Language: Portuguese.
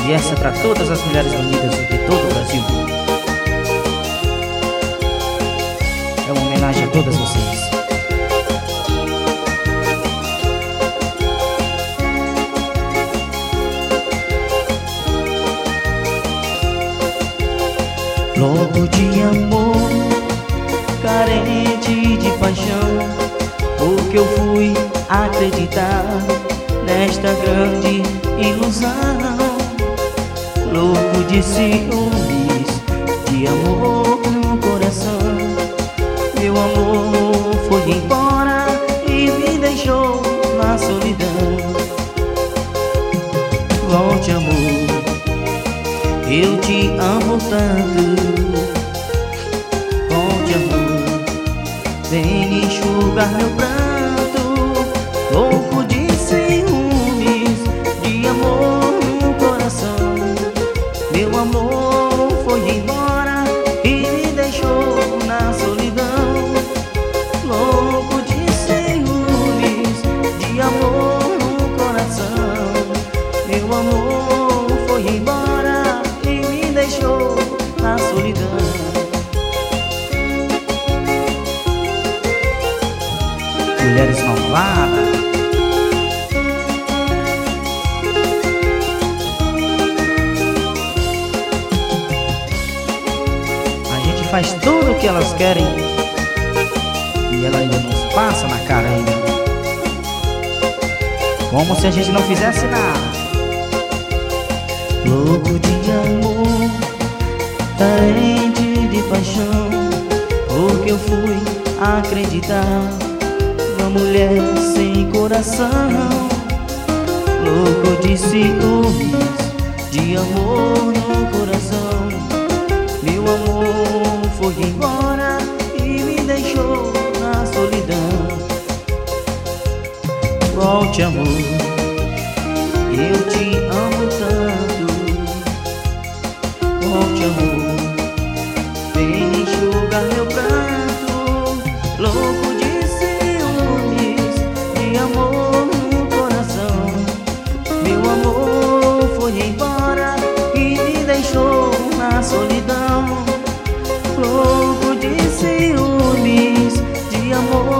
E essa é pra todas as mulheres bonitas de todo o Brasil. É uma homenagem a todas vocês. Louco de amor, carente de paixão, porque eu fui acreditar nesta grande ilusão. Louco de ciúmes, de amor no coração. Meu amor foi embora e me deixou na solidão. Volte, amor, eu te amo tanto. Volte, amor, vem enxugar meu pranto. Louco de ciúmes, de amor no coração. Meu amor foi embora e me deixou na solidão. Louco de ciúmes, de amor no coração. Meu amor foi embora e me deixou na solidão. Mulheres malvadas, a gente faz tudo o que elas querem e ela ainda nos passa na cara ainda, como se a gente não fizesse nada. Louco de amor, carente de paixão, porque eu fui acreditar uma mulher sem coração. Louco de ciúmes, de amor no coração. Meu amor foi embora e me deixou na solidão. Volte, amor, eu te amo tanto. Volte, amor, vem enxugar meu pranto. Louco de ciúmes, de amor no coração. Meu amor foi embora e me deixou na solidão. Louco de ciúmes, de amor